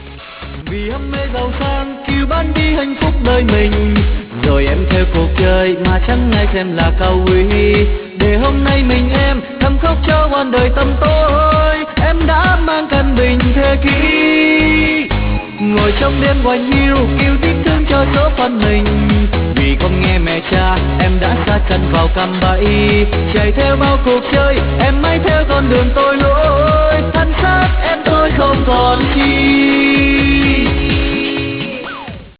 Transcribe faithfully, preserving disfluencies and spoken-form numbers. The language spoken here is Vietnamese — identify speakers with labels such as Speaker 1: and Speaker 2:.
Speaker 1: Vì ham mê giàu sang kêu bán đi hạnh phúc đời mình, rồi em theo cuộc chơi mà chẳng ai xem là cao quý. Để hôm nay mình em thầm khóc cho oan đời tâm tối, em đã mang căn bình thế kỷ. Ngồi trong đêm hoài hiu kêu tiếc thương cho số phận mình, vì không nghe mẹ cha em đã sa chân vào cạm bẫy. Chạy theo bao cuộc chơi em mãi theo con đường tôi lỗi, thân xác em tôi không còn chi.